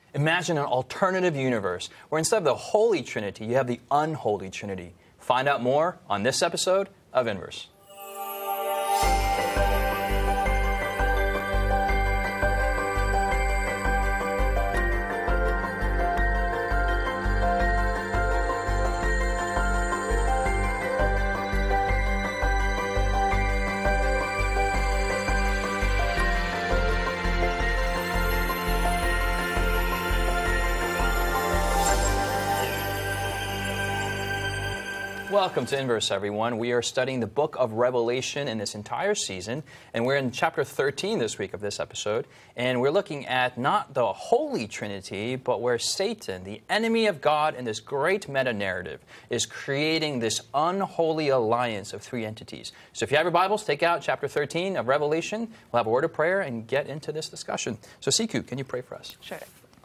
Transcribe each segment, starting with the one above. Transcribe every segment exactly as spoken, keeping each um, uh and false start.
Imagine an alternative universe where instead of the Holy Trinity, you have the unholy Trinity. Find out more on this episode of Inverse. Welcome to Inverse, everyone. We are studying the book of Revelation in this entire season, and we're in chapter thirteen this week of this episode, and we're looking at not the Holy Trinity, but where Satan, the enemy of God in this great meta-narrative, is creating this unholy alliance of three entities. So if you have your Bibles, take out chapter thirteen of Revelation. We'll have a word of prayer and get into this discussion. So Siku, can you pray for us? Sure.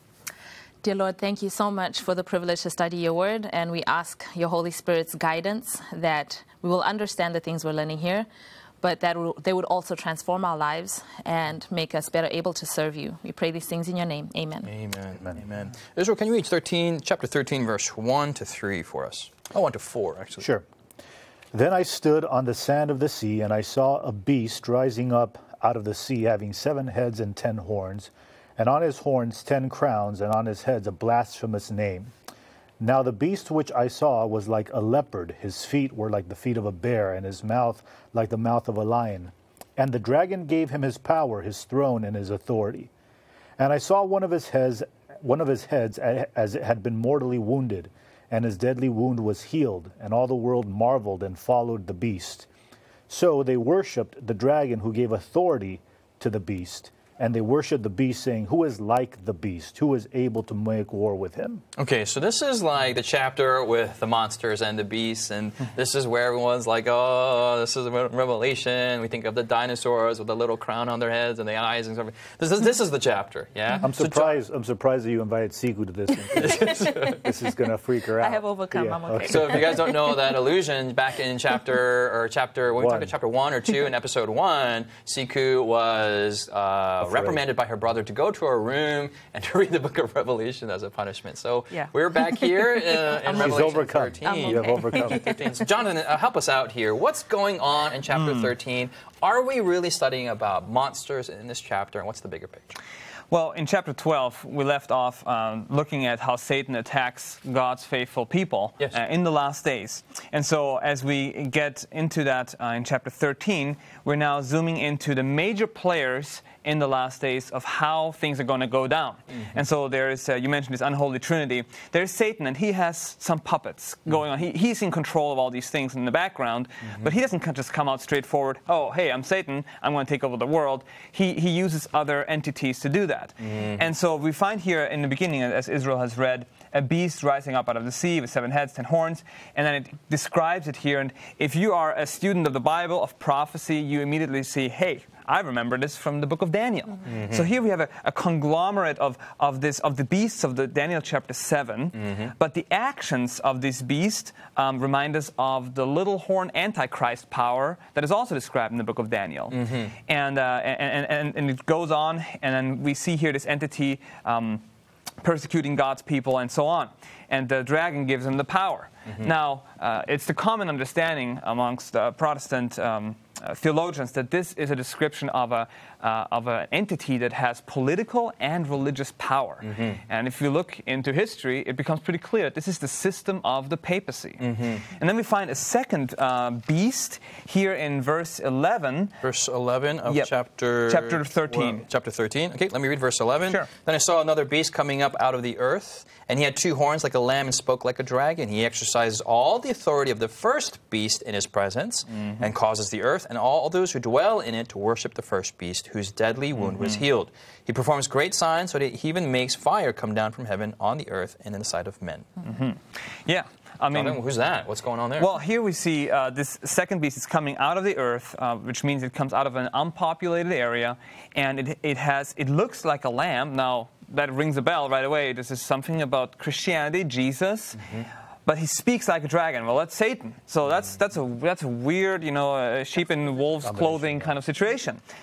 Dear Lord, thank you so much for the privilege to study your word, and we ask your Holy Spirit's guidance that we will understand the things we're learning here, but that they would also transform our lives and make us better able to serve you. We pray these things in your name. Amen. Amen. Amen. Amen. Israel, can you read thirteen, chapter thirteen, verse one to three for us? Oh, one to four, actually. Sure. Then I stood on the sand of the sea, and I saw a beast rising up out of the sea, having seven heads and ten horns, and on his horns ten crowns, and on his heads a blasphemous name. Now the beast which I saw was like a leopard, his feet were like the feet of a bear, and his mouth like the mouth of a lion. And the dragon gave him his power, his throne, and his authority. And I saw one of his heads, one of his heads as it had been mortally wounded, and his deadly wound was healed, and all the world marveled and followed the beast. So they worshipped the dragon who gave authority to the beast. And they worshiped the beast, saying, "Who is like the beast? Who is able to make war with him?" Okay, so this is like the chapter with the monsters and the beasts, and this is where everyone's like, oh, this is a Revelation. We think of the dinosaurs with the little crown on their heads and the eyes and stuff. This is this is the chapter, yeah? I'm surprised I'm surprised that you invited Siku to this one. This is going to freak her out. I have overcome, yeah, I'm okay. okay. So if you guys don't know that illusion, back in chapter, or chapter, when we talked about chapter one or two in episode one, Siku was... Uh, reprimanded by her brother to go to her room and to read the book of Revelation as a punishment. So yeah. we're back here uh, in Revelation overcome. thirteen. Okay. You have overcome. thirteen. So Jonathan, uh, help us out here. What's going on in chapter mm. thirteen? Are we really studying about monsters in this chapter, and what's the bigger picture? Well, in chapter twelve, we left off um, looking at how Satan attacks God's faithful people yes. uh, in the last days. And so as we get into that uh, in chapter thirteen, we're now zooming into the major players in the last days of how things are going to go down. Mm-hmm. And so there's, uh, you mentioned this unholy trinity. There's Satan, and he has some puppets mm-hmm. going on. He, he's in control of all these things in the background, mm-hmm. but he doesn't just come out straightforward, oh, hey, I'm Satan, I'm going to take over the world. He, he uses other entities to do that. Mm-hmm. And so we find here in the beginning, as Israel has read, a beast rising up out of the sea with seven heads, ten horns, and then it describes it here. And if you are a student of the Bible, of prophecy, you immediately see, hey, I remember this from the book of Daniel. Mm-hmm. So here we have a, a conglomerate of, of this of the beasts of the Daniel chapter seven, mm-hmm. but the actions of this beast um, remind us of the little horn Antichrist power that is also described in the book of Daniel. Mm-hmm. And, uh, and, and, and it goes on, and then we see here this entity um, persecuting God's people and so on. And the dragon gives him the power. Mm-hmm. Now, uh, it's the common understanding amongst uh, Protestant um, uh, theologians that this is a description of a uh, of an entity that has political and religious power. Mm-hmm. And if you look into history, it becomes pretty clear that this is the system of the papacy. Mm-hmm. And then we find a second uh, beast here in verse eleven. Verse eleven of yep. chapter... Chapter thirteen. Well, chapter thirteen. Okay, let me read verse eleven. Sure. Then I saw another beast coming up out of the earth, and he had two horns like a lamb and spoke like a dragon. He exercises all the authority of the first beast in his presence, mm-hmm. and causes the earth and all those who dwell in it to worship the first beast, whose deadly wound mm-hmm. was healed. He performs great signs, so that he even makes fire come down from heaven on the earth and in the sight of men. Mm-hmm. Yeah. I mean, Jonathan, who's that? What's going on there? Well, here we see uh, this second beast is coming out of the earth, uh, which means it comes out of an unpopulated area, and it, it has it looks like a lamb. Now, that rings a bell right away. This is something about Christianity, Jesus. Mm-hmm. But he speaks like a dragon. Well, that's Satan. So that's that's a that's a weird, you know, uh, sheep in wolf's clothing kind of situation.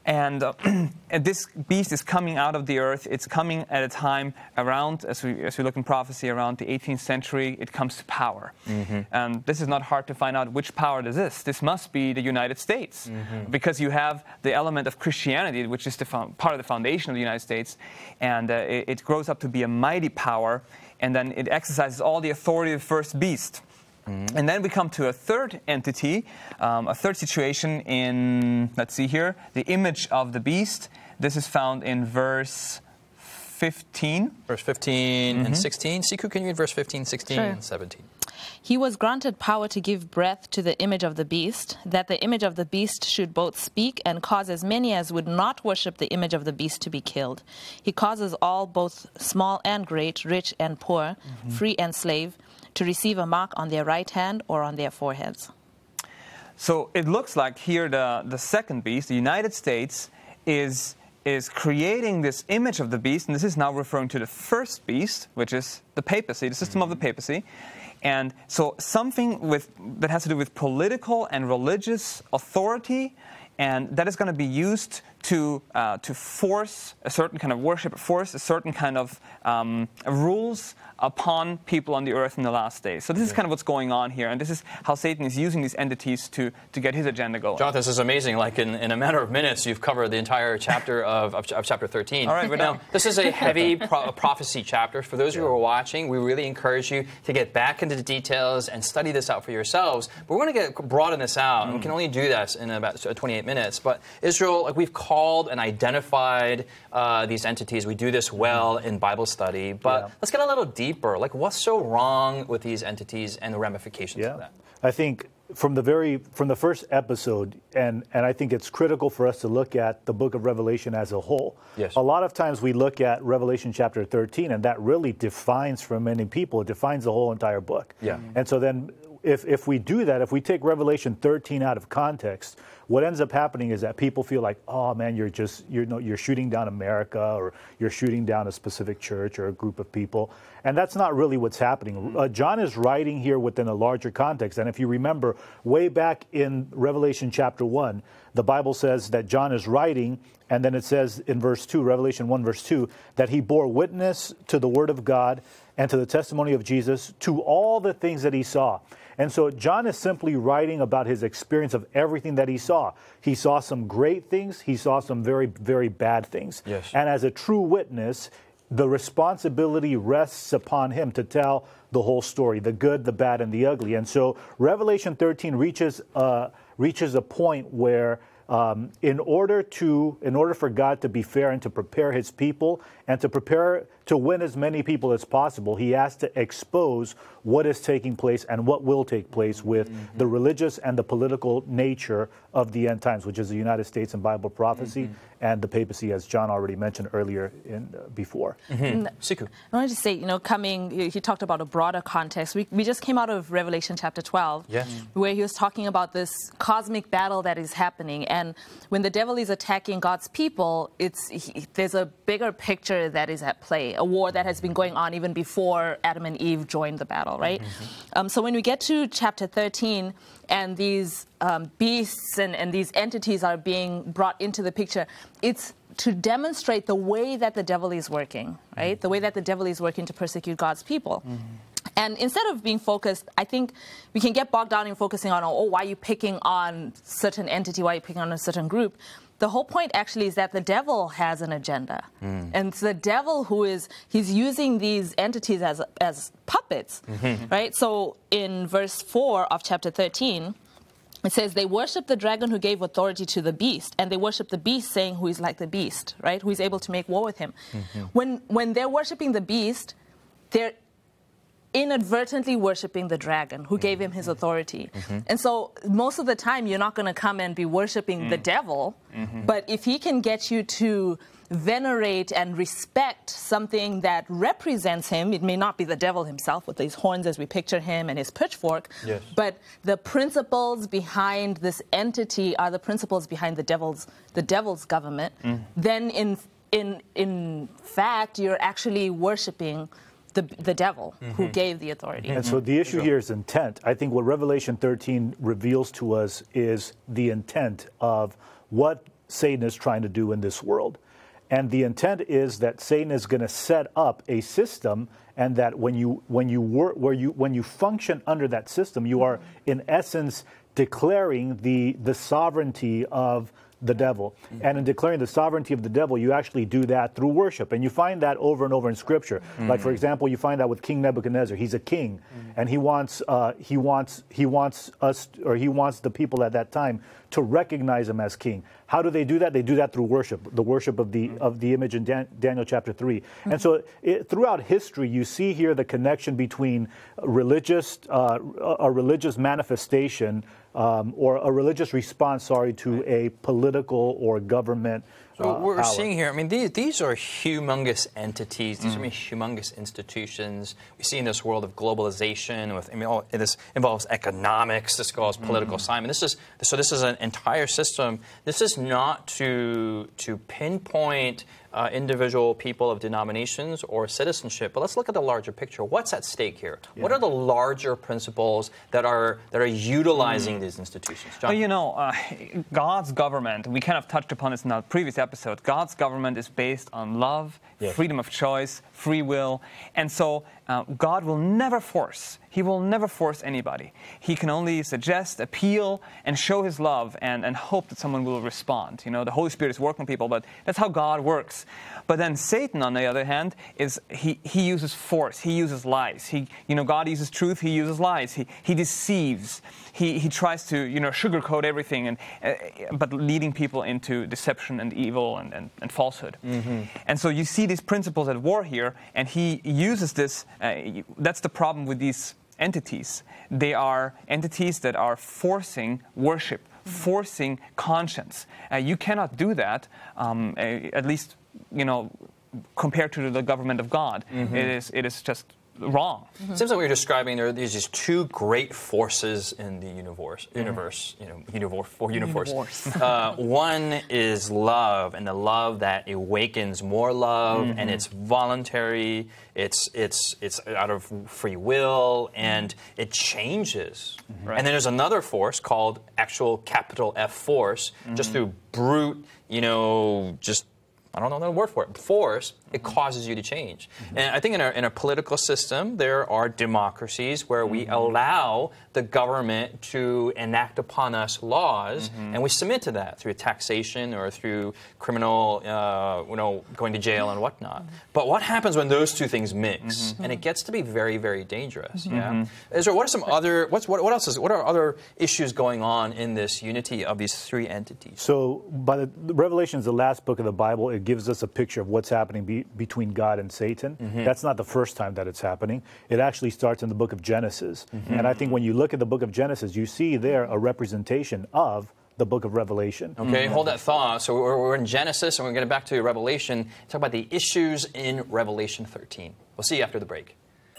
And, uh, and this beast is coming out of the earth. It's coming at a time around, as we as we look in prophecy, around the eighteenth century. It comes to power. Mm-hmm. And this is not hard to find out which power this is. This must be the United States, mm-hmm. because you have the element of Christianity, which is the fo- part of the foundation of the United States, and uh, it, it grows up to be a mighty power, and then it exercises all the authority of the first beast. Mm-hmm. And then we come to a third entity, um, a third situation in, let's see here, the image of the beast. This is found in verse fifteen. Verse fifteen Mm-hmm. and sixteen. Siku, can you read verse fifteen, sixteen, sure. and seventeen? He was granted power to give breath to the image of the beast, that the image of the beast should both speak and cause as many as would not worship the image of the beast to be killed. He causes all, both small and great, rich and poor, mm-hmm. free and slave, to receive a mark on their right hand or on their foreheads. So it looks like here the, the second beast, the United States, is, is creating this image of the beast, and this is now referring to the first beast, which is the papacy, the system of the papacy. And so something with, that has to do with political and religious authority, and that is going to be used to uh, to force a certain kind of worship, force a certain kind of um, rules upon people on the earth in the last days. So this is kind of what's going on here, and this is how Satan is using these entities to, to get his agenda going. Jonathan, this is amazing. Like in, in a matter of minutes, you've covered the entire chapter of, of, of chapter thirteen. All right, we're now, done. This is a heavy pro- prophecy chapter. For those of you who are watching, we really encourage you to get back into the details and study this out for yourselves. But we're going to get broaden this out, mm. and we can only do that in about twenty-eight minutes. But Israel, like we've called and identified uh, these entities. We do this well in Bible study. But yeah. let's get a little deeper. Like, what's so wrong with these entities and the ramifications yeah. of that? I think from the very from the first episode, and, and I think it's critical for us to look at the book of Revelation as a whole. Yes. A lot of times we look at Revelation chapter thirteen, and that really defines for many people, it defines the whole entire book. Yeah. And so then if if we do that, if we take Revelation thirteen out of context, what ends up happening is that people feel like, oh man, you're just you're no, you're shooting down America, or you're shooting down a specific church or a group of people, and that's not really what's happening. Uh, John is writing here within a larger context, and if you remember, way back in Revelation chapter one, the Bible says that John is writing, and then it says in verse two, Revelation one, verse two, that he bore witness to the word of God and to the testimony of Jesus, to all the things that he saw. And so John is simply writing about his experience of everything that he saw. He saw some great things. He saw some very, very bad things. Yes. And as a true witness, the responsibility rests upon him to tell the whole story, the good, the bad, and the ugly. And so Revelation thirteen reaches uh, reaches a point where um, in order to in order for God to be fair and to prepare his people and to prepare to win as many people as possible, he has to expose what is taking place and what will take place with mm-hmm. the religious and the political nature of the end times, which is the United States and Bible prophecy, mm-hmm. and the papacy, as John already mentioned earlier in uh, before. Mm-hmm. Siku. I wanted to say, you know, coming, he talked about a broader context. We, we just came out of Revelation chapter twelve, yes. where he was talking about this cosmic battle that is happening. And when the devil is attacking God's people, it's he, there's a bigger picture that is at play, a war that has been going on even before Adam and Eve joined the battle, right? Mm-hmm. Um, so when we get to chapter thirteen, and these um, beasts and, and these entities are being brought into the picture, it's to demonstrate the way that the devil is working, right? Mm-hmm. The way that the devil is working to persecute God's people. Mm-hmm. And instead of being focused, I think we can get bogged down in focusing on, oh, why are you picking on certain entity, why are you picking on a certain group? The whole point actually is that the devil has an agenda. Mm. And it's the devil who is, he's using these entities as as puppets, mm-hmm. right? So in verse four of chapter thirteen, it says, they worship the dragon who gave authority to the beast, and they worship the beast, saying who is like the beast, right? Who is able to make war with him. Mm-hmm. When when they're worshiping the beast, they're inadvertently worshiping the dragon who gave him his authority. Mm-hmm. And so most of the time you're not going to come and be worshiping mm. the devil, mm-hmm. but if he can get you to venerate and respect something that represents him, it may not be the devil himself with his horns as we picture him and his pitchfork, yes. but the principles behind this entity are the principles behind the devil's the devil's government, mm. then in in in fact you're actually worshiping The, the devil mm-hmm. who gave the authority. And so the issue here is intent. I think what Revelation thirteen reveals to us is the intent of what Satan is trying to do in this world. And the intent is that Satan is going to set up a system, and that when you when you work where you when you function under that system, you are in essence declaring the the sovereignty of the devil. Mm-hmm. And in declaring the sovereignty of the devil, you actually do that through worship. And you find that over and over in Scripture. Mm-hmm. Like, for example, you find that with King Nebuchadnezzar. He's a king, mm-hmm. and he wants uh, he wants he wants us, or he wants the people at that time to recognize him as king. How do they do that? They do that through worship, the worship of the mm-hmm. of the image in Dan- Daniel chapter three. Mm-hmm. And so, it, throughout history, you see here the connection between religious uh, a religious manifestation. Um, or a religious response, sorry, to a political or government uh, So what we're power. seeing here, I mean, these, these are humongous entities. These mm. are I mean, humongous institutions. We see in this world of globalization, with I mean, all, this involves economics. This involves political mm. science. This is so. This is an entire system. This is not to to pinpoint uh, individual people of denominations or citizenship, but let's look at the larger picture. What's at stake here? Yeah. What are the larger principles that are that are utilizing mm. these institutions? John? Well, you know, uh, God's government. We kind of touched upon this in our previous episode. God's government is based on love, yes. freedom of choice, free will, and so uh, God will never force. He will never force anybody. He can only suggest, appeal, and show His love, and, and hope that someone will respond. You know, the Holy Spirit is working on people, but that's how God works. But then Satan, on the other hand, is he, he uses force. He uses lies. He, you know, God uses truth. He uses lies. He he deceives. He he tries to you know sugarcoat everything, and uh, but leading people into deception and evil and and, and falsehood. Mm-hmm. And so you see these principles at war here, and he uses this. Uh, that's the problem with these entities. They are entities that are forcing worship, mm-hmm. forcing conscience. Uh, you cannot do that, um, uh, at least, you know, compared to the government of God. Mm-hmm. It is it is just wrong. Mm-hmm. It seems like we're describing there are these just two great forces in the universe. Universe, mm-hmm. you know, universe or universe. universe. uh, one is love, and the love that awakens more love, mm-hmm. and it's voluntary. It's it's it's out of free will, and mm-hmm. it changes. Mm-hmm. Right. And then there's another force called actual capital F force, mm-hmm. just through brute, you know, just. I don't know the word for it. Force, it causes you to change. Mm-hmm. And I think in a, in a political system, there are democracies where we mm-hmm. allow the government to enact upon us laws, mm-hmm. and we submit to that through taxation or through criminal, uh, you know, going to jail and whatnot. Mm-hmm. But what happens when those two things mix? Mm-hmm. And it gets to be very, very dangerous. Mm-hmm. Yeah. Is there, what are some other? What's what? What else is? What are other issues going on in this unity of these three entities? So, by the, the Revelation is the last book of the Bible. It gives us a picture of what's happening be, between God and Satan. Mm-hmm. That's not the first time that it's happening. It actually starts in the book of Genesis. Mm-hmm. And I think when you look at the book of Genesis, you see there a representation of the book of Revelation. Okay, mm-hmm. hold that thought. So we're, we're in Genesis, and we're going to get back to Revelation. Talk about the issues in Revelation thirteen. We'll see you after the break.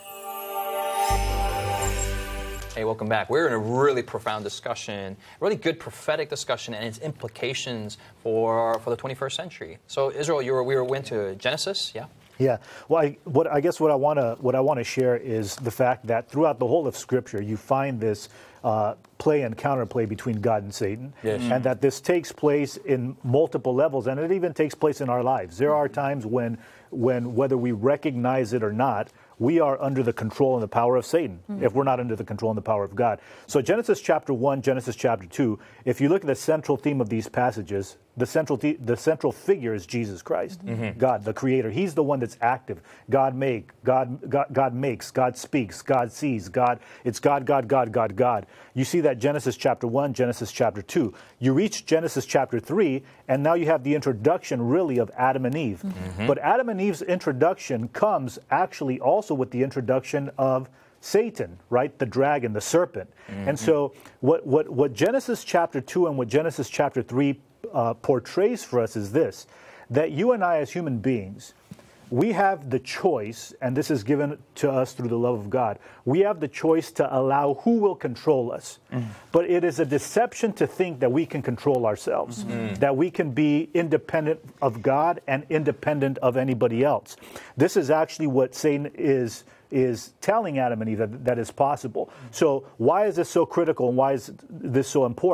Hey, welcome back. We're in a really profound discussion, really good prophetic discussion, and its implications for for the twenty-first century. So, Israel, you were we were went to Genesis, yeah. Yeah. Well, I, what I guess what I want to what I want to share is the fact that throughout the whole of Scripture, you find this uh, play and counterplay between God and Satan, yes. and that this takes place in multiple levels, and it even takes place in our lives. There are times when, when whether we recognize it or not, we are under the control and the power of Satan, mm-hmm. if we're not under the control and the power of God. So Genesis chapter one, Genesis chapter two, if you look at the central theme of these passages, the central th- the central figure is Jesus Christ, mm-hmm. God, the Creator. He's the one that's active. God make, God, God, God makes, God speaks, God sees, God. It's God, God, God, God, God. You see that Genesis chapter one, Genesis chapter two. You reach Genesis chapter three, and now you have the introduction, really, of Adam and Eve. Mm-hmm. But Adam and Eve's introduction comes actually also with the introduction of Satan, right? The dragon, the serpent. Mm-hmm. And so what, what, what Genesis chapter two and what Genesis chapter three uh, portrays for us is this, that you and I as human beings, we have the choice, and this is given to us through the love of God, we have the choice to allow who will control us. Mm-hmm. But it is a deception to think that we can control ourselves, mm-hmm. that we can be independent of God and independent of anybody else. This is actually what Satan is is telling Adam and Eve that that is possible. So why is this so critical, and why is this so important?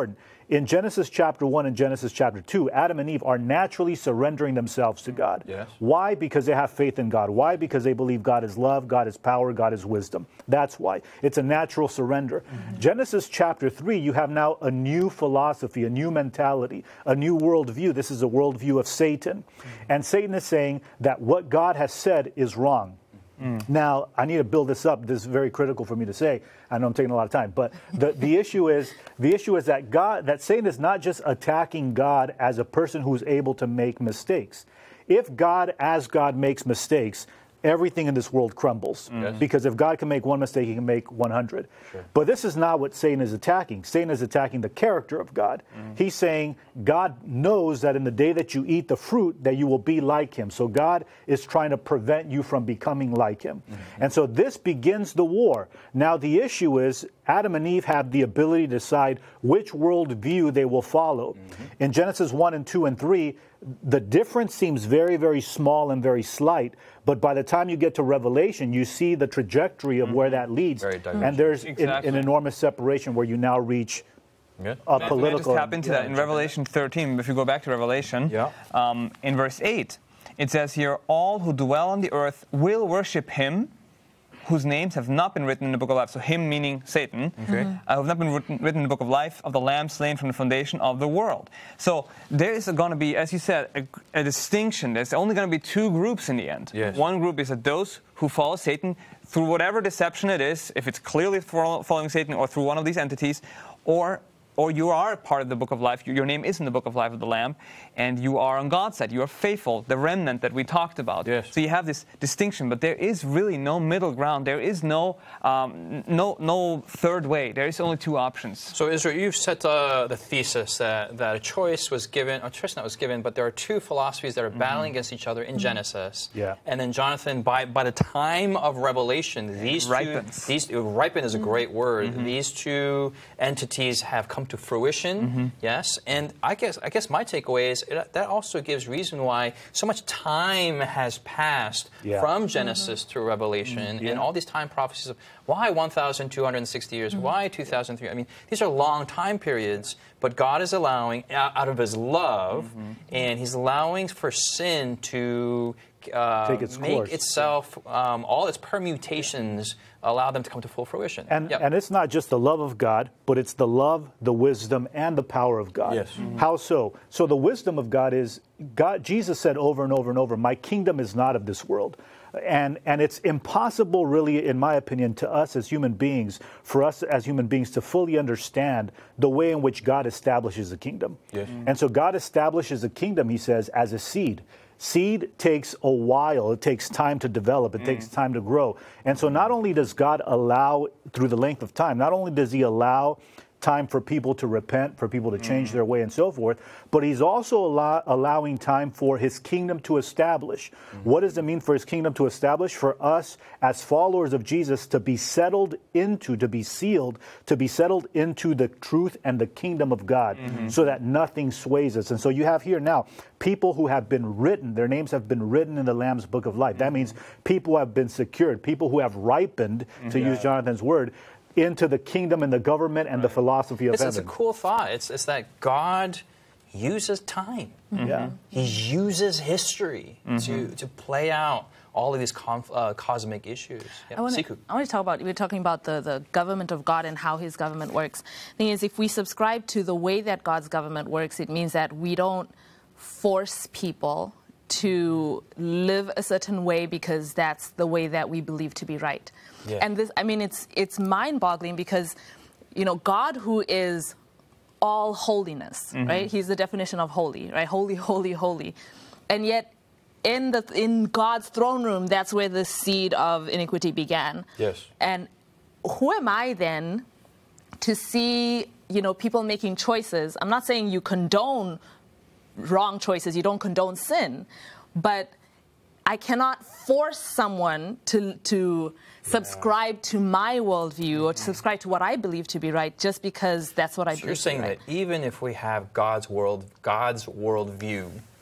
in Genesis chapter one and Genesis chapter two, Adam and Eve are naturally surrendering themselves to God. Yes. Why? Because they have faith in God. Why? Because they believe God is love, God is power, God is wisdom. That's why. It's a natural surrender. Mm-hmm. Genesis chapter three, you have now a new philosophy, a new mentality, a new worldview. This is a worldview of Satan. Mm-hmm. And Satan is saying that what God has said is wrong. Mm. Now, I need to build this up. This is very critical for me to say. I know I'm taking a lot of time, but the, the issue is the issue is that God, that Satan is not just attacking God as a person who's able to make mistakes. If God, as God, makes mistakes, everything in this world crumbles. Mm. Because if God can make one mistake, he can make one hundred. Sure. But this is not what Satan is attacking. Satan is attacking the character of God. Mm. He's saying God knows that in the day that you eat the fruit, that you will be like him. So God is trying to prevent you from becoming like him. Mm-hmm. And so this begins the war. Now the issue is Adam and Eve have the ability to decide which worldview they will follow. Mm-hmm. In Genesis one and two and three, the difference seems very, very small and very slight. But by the time you get to Revelation, you see the trajectory of mm-hmm. where that leads. Very and there's exactly. an, an enormous separation where you now reach yeah. a May, political... May I just tap into yeah, that? In Revelation thirteen, if you go back to Revelation, yeah. um, in verse eight, it says here, all who dwell on the earth will worship him, whose names have not been written in the book of life. So him meaning Satan, okay. mm-hmm. uh, have not been written, written in the book of life of the Lamb slain from the foundation of the world. So there is going to be, as you said, a, a distinction. There's only going to be two groups in the end. Yes. One group is that those who follow Satan through whatever deception it is, if it's clearly following Satan or through one of these entities, or or you are part of the book of life, your name is in the book of life of the Lamb, and you are on God's side, you are faithful, the remnant that we talked about. Yes. So you have this distinction, but there is really no middle ground. There is no um, no no third way. There is only two options. So Israel, you've set uh, the thesis that, that a choice was given, a choice not was given, but there are two philosophies that are battling mm-hmm. against each other in mm-hmm. Genesis. Yeah. And then Jonathan, by by the time of Revelation, these Ripens. two, these ripen is a great word. Mm-hmm. These two entities have come to fruition, mm-hmm. yes, and I guess I guess my takeaway is it, that also gives reason why so much time has passed yeah. from Genesis mm-hmm. to Revelation, mm-hmm. yeah. and all these time prophecies of why one thousand two hundred sixty years, mm-hmm. why two thousand three. I mean, these are long time periods, but God is allowing out of His love, mm-hmm. and He's allowing for sin to uh, Take its make course. itself um, all its permutations. Allow them to come to full fruition. And yep. and it's not just the love of God, but it's the love, the wisdom, and the power of God. Yes. Mm-hmm. How so? So the wisdom of God is, God. Jesus said over and over and over, my kingdom is not of this world. And and it's impossible, really, in my opinion, to us as human beings, for us as human beings to fully understand the way in which God establishes a kingdom. Yes. Mm-hmm. And so God establishes a kingdom, he says, as a seed. Seed takes a while. It takes time to develop. It mm. takes time to grow. And so not only does God allow, through the length of time, not only does he allow time for people to repent, for people to change mm-hmm. their way and so forth, but he's also allow, allowing time for his kingdom to establish. Mm-hmm. What does it mean for his kingdom to establish? For us as followers of Jesus to be settled into, to be sealed, to be settled into the truth and the kingdom of God mm-hmm. so that nothing sways us. And so you have here now people who have been written, their names have been written in the Lamb's Book of Life. Mm-hmm. That means people who have been secured, people who have ripened, mm-hmm. to use Jonathan's word, into the kingdom and the government and right. the philosophy of it's, heaven. It's a cool thought. It's, it's that God uses time. Mm-hmm. Yeah. He uses history mm-hmm. to, to play out all of these conf, uh, cosmic issues. Yeah. I want to talk about, we were talking about the, the government of God and how his government works. The thing is, if we subscribe to the way that God's government works, it means that we don't force people to live a certain way because that's the way that we believe to be right. Yeah. And this, I mean, it's it's mind-boggling because, you know, God, who is all holiness, mm-hmm. right? He's the definition of holy, right? Holy, holy, holy. And yet, in the in God's throne room, that's where the seed of iniquity began. Yes. And who am I then to see, you know, people making choices? I'm not saying you condone wrong choices, you don't condone sin, but I cannot force someone to to subscribe yeah. to my worldview or to subscribe to what I believe to be right just because that's what I so believe. You're saying to be right. that even if we have God's world, God's worldview,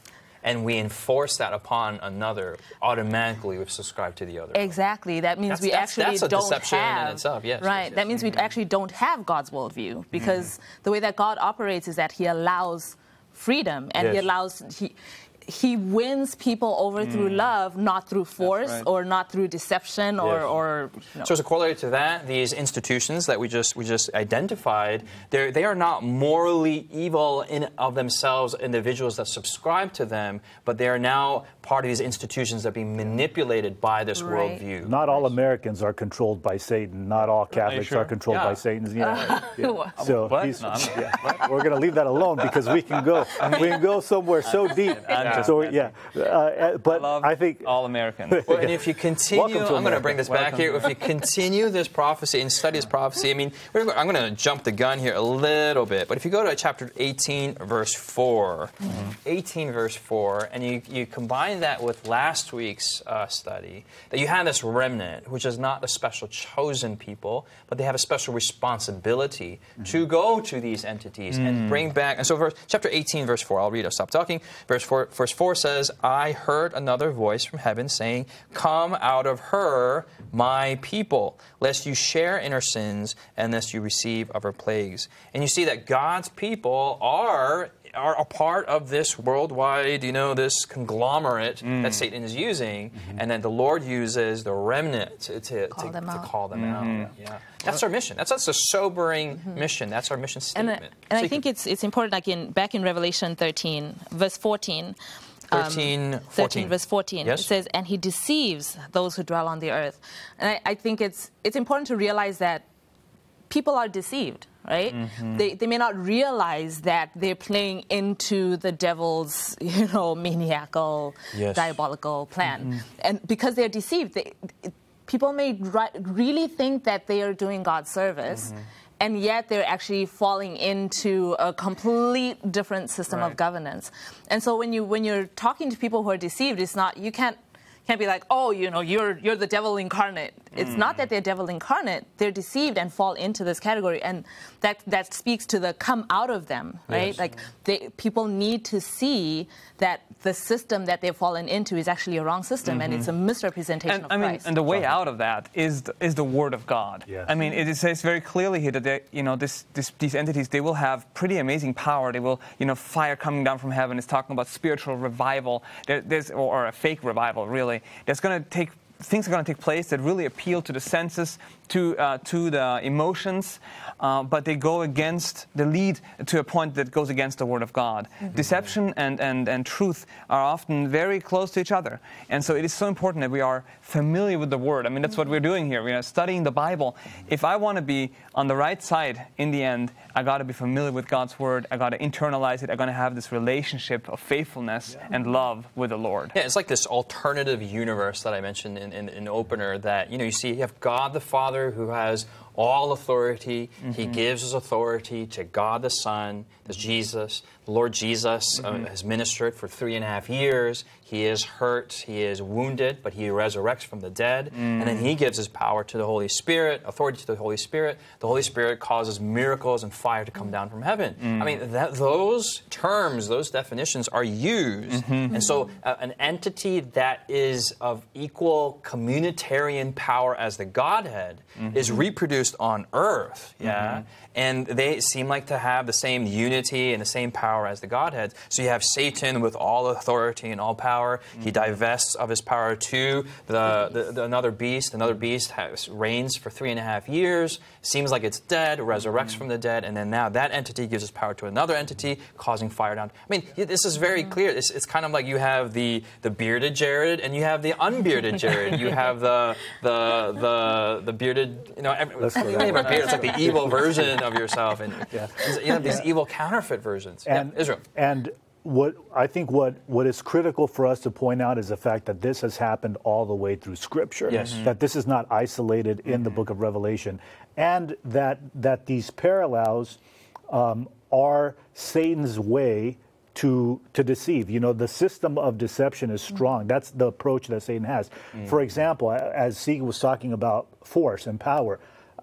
and we enforce that upon another, automatically we've subscribed to the other. Exactly. That means That's- we that's- actually that's a don't deception in have. itself, yes, right. yes, yes. That means we actually don't have God's worldview, because the way that God operates is that He allows freedom, and He Yes. allows He. He wins people over through love, not through force right. or not through deception or, Yes. or you know. So as a corollary to that, these institutions that we just we just identified, they they are not morally evil in of themselves, individuals that subscribe to them, but they are now part of these institutions that are being manipulated by this Right. worldview. Not all Americans are controlled by Satan. Not all Catholics sure? are controlled Yeah. by Satan. Yeah. Yeah. So What? he's- No, I'm- yeah. we're going to leave that alone, because we can go we can go somewhere so deep. I'm just So yeah, uh, but Love I think all Americans. Well, and if you continue, Welcome to I'm going to America. bring this back Welcome. here. If you continue this prophecy and study this prophecy, I mean, we're, I'm going to jump the gun here a little bit. But if you go to chapter eighteen, verse four, Mm-hmm. eighteen, verse four, and you, you combine that with last week's uh, study, that you have this remnant, which is not the special chosen people, but they have a special responsibility Mm-hmm. to go to these entities Mm. and bring back. And so, verse, chapter eighteen, verse four, I'll read. I'll stop talking. Verse four, verse four says, "I heard another voice from heaven saying, 'Come out of her, my people, lest you share in her sins, and lest you receive of her plagues.'" And you see that God's people are are a part of this worldwide, you know, this conglomerate that Satan is using, and then the Lord uses the remnant to, to, Call to, them to out. call them out. Yeah, that's our mission. That's that's a sobering mission. That's our mission and I, statement. and So I you think can- it's it's important, like in back in Revelation thirteen, verse fourteen. um, thirteen, thirteen, fourteen. verse fourteen. Yes? It says, "And he deceives those who dwell on the earth." And I, I think it's it's important to realize that people are deceived, right? Mm-hmm. They they may not realize that they're playing into the devil's, you know, maniacal, Yes. diabolical plan, Mm-hmm. and because they're deceived, they, it, people may ri- really think that they are doing God's service. Mm-hmm. And yet they're actually falling into a complete different system of Right. governance. And so when you when you're talking to people who are deceived, it's not you can't can't be like, oh, you know, you're you're the devil incarnate. It's not that they're devil incarnate. They're deceived and fall into this category, and that that speaks to the come out of them, right? Yes. Like they, people need to see that the system that they've fallen into is actually a wrong system, and it's a misrepresentation And of I mean, Christ. and the way out of that is the, is the Word of God. Yes. I mean, it says very clearly here that they, you know this, this, these entities, they will have pretty amazing power. They will, you know, fire coming down from heaven. It's talking about spiritual revival. There, there's or, or a fake revival, really. There's going to take things are going to take place that really appeal to the senses, to uh, to the emotions, uh, but they go against the lead to a point that goes against the Word of God. Mm-hmm. Deception and, and, and truth are often very close to each other, and so it is so important that we are familiar with the Word. I mean, that's what we're doing here. We are studying the Bible. If I want to be on the right side in the end, I got to be familiar with God's Word. I got to internalize it. I got to have this relationship of faithfulness and love with the Lord. Yeah, it's like this alternative universe that I mentioned in, in, in opener that, you know, you see you have God the Father who has all authority. Mm-hmm. He gives his authority to God the Son, that's Jesus. The Lord Jesus mm-hmm. uh, has ministered for three and a half years. He is hurt, he is wounded, but he resurrects from the dead. Mm. And then he gives his power to the Holy Spirit, authority to the Holy Spirit. The Holy Spirit causes miracles and fire to come down from heaven. Mm. I mean, that, those terms, those definitions are used. Mm-hmm. And so uh, an entity that is of equal communitarian power as the Godhead mm-hmm. is reproduced on earth. Yeah. Mm-hmm. And they seem like to have the same unity and the same power as the Godhead. So you have Satan with all authority and all power. Mm-hmm. He divests of his power to the, the, the another beast. Another beast has, reigns for three and a half years. Seems like it's dead, resurrects mm-hmm. from the dead, and then now that entity gives its power to another entity, causing fire down. I mean, this is very clear. It's, it's kind of like you have the, the bearded Jared and you have the unbearded Jared. You have the the the the bearded, you know, every, it's like the evil version of yourself, and yeah. you have these yeah. evil counterfeit versions. And, yeah, Israel. And what I think what, what is critical for us to point out is the fact that this has happened all the way through Scripture. Yes. That this is not isolated in mm-hmm. the book of Revelation, and that that these parallels um, are Satan's way to to deceive. You know, the system of deception is strong. Mm-hmm. That's the approach that Satan has. Mm-hmm. For example, as Sieg was talking about force and power,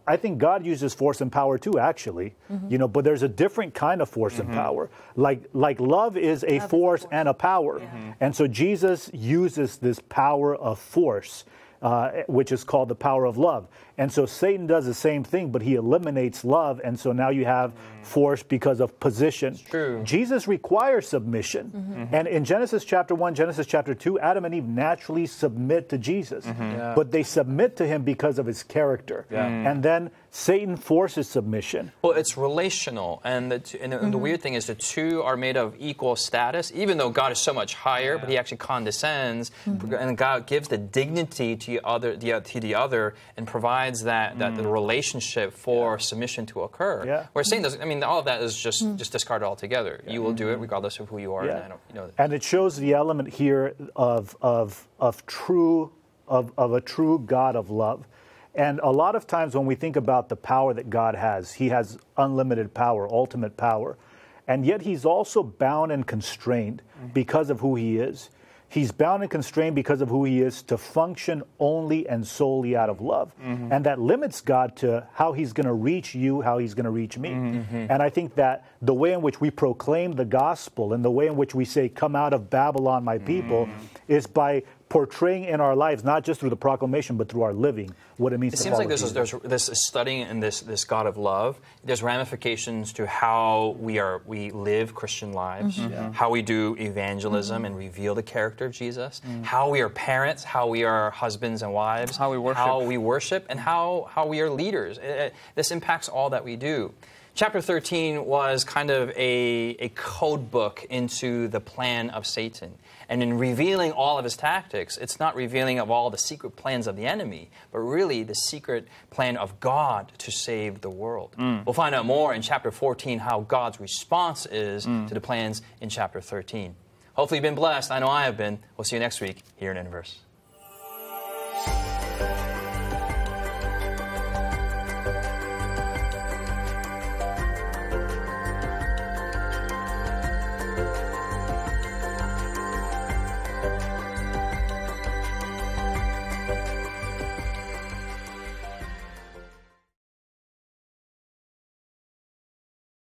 I think God uses force and power too, actually. Mm-hmm. You know, but there's a different kind of force mm-hmm. and power. Like like love is a love force, is force and a power. Mm-hmm. And so Jesus uses this power of force, uh, which is called the power of love. And so Satan does the same thing, but he eliminates love. And so now you have mm-hmm. force because of position. It's true. Jesus requires submission. Mm-hmm. And in Genesis chapter one, Genesis chapter two, Adam and Eve naturally submit to Jesus. Mm-hmm. Yeah. But they submit to him because of his character. Yeah. And then Satan forces submission. Well, it's relational. And the, two, and the, mm-hmm. the weird thing is the two are made of equal status, even though God is so much higher, yeah. but he actually condescends. Mm-hmm. And God gives the dignity to the other, the, to the other and provides that, that mm. the relationship for yeah. submission to occur. Yeah. Where Satan doesn't, I mean, all of that is just, mm. just discarded altogether. Yeah. You will do it regardless of who you are. Yeah. And, I don't, you know, and it shows the element here of, of, of true, of, of a true God of love. And a lot of times when we think about the power that God has, he has unlimited power, ultimate power. And yet he's also bound and constrained mm. because of who he is. He's bound and constrained because of who he is to function only and solely out of love. Mm-hmm. And that limits God to how he's going to reach you, how he's going to reach me. Mm-hmm. And I think that the way in which we proclaim the gospel and the way in which we say, come out of Babylon, my people, mm-hmm. is by portraying in our lives, not just through the proclamation, but through our living, what it means it to seems follow like there's, Jesus. there's this studying in this this God of love. There's ramifications to how we are we live Christian lives, mm-hmm. yeah. how we do evangelism mm-hmm. and reveal the character of Jesus, mm-hmm. how we are parents, how we are husbands and wives, how we worship, how we worship, and how how we are leaders. It, it, this impacts all that we do. Chapter thirteen was kind of a, a code book into the plan of Satan. And in revealing all of his tactics, it's not revealing of all the secret plans of the enemy, but really the secret plan of God to save the world. Mm. We'll find out more in chapter fourteen how God's response is mm. to the plans in chapter thirteen. Hopefully you've been blessed. I know I have been. We'll see you next week here in Inverse.